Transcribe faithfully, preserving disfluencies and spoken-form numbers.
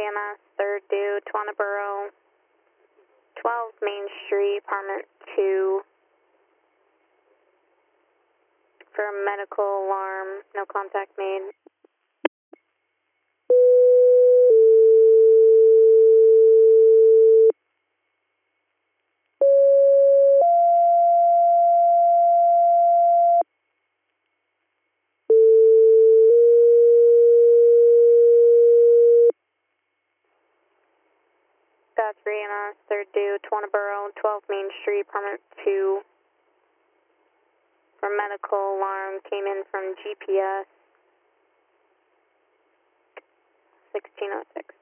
M S, third due, Twanaboro, twelve Main Street, apartment two. For medical alarm, no contact made. That's for E M S, third due, Twanaboro, twelve Main Street, apartment two. For medical alarm, came in from G P S, sixteen oh six.